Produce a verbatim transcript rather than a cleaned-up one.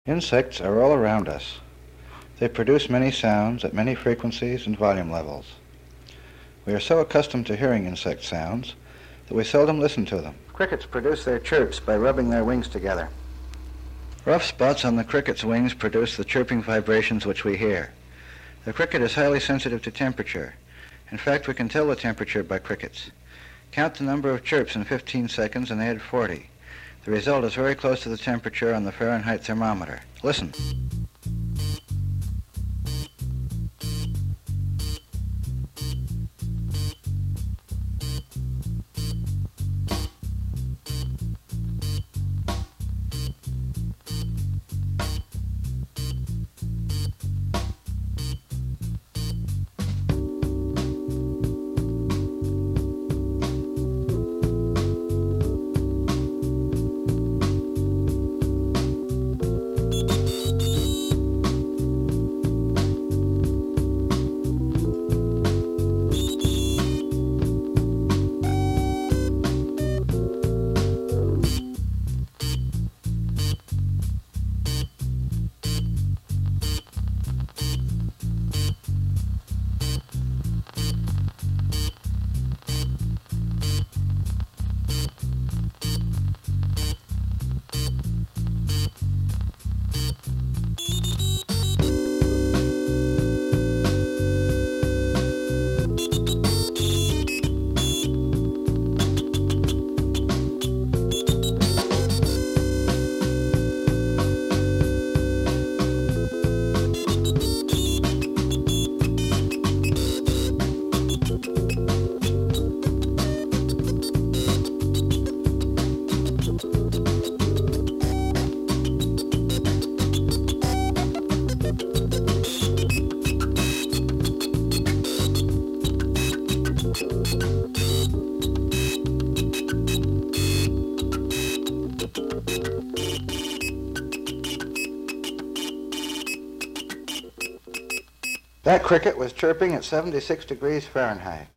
Insects are all around us. They produce many sounds at many frequencies and volume levels. We are so accustomed to hearing insect sounds that we seldom listen to them. Crickets produce their chirps by rubbing their wings together. Rough spots on the cricket's wings produce the chirping vibrations which we hear. The cricket is highly sensitive to temperature. In fact, we can tell the temperature by crickets. Count the number of chirps in fifteen seconds and add forty. The result is very close to the temperature on the Fahrenheit thermometer. Listen. That cricket was chirping at seventy-six degrees Fahrenheit.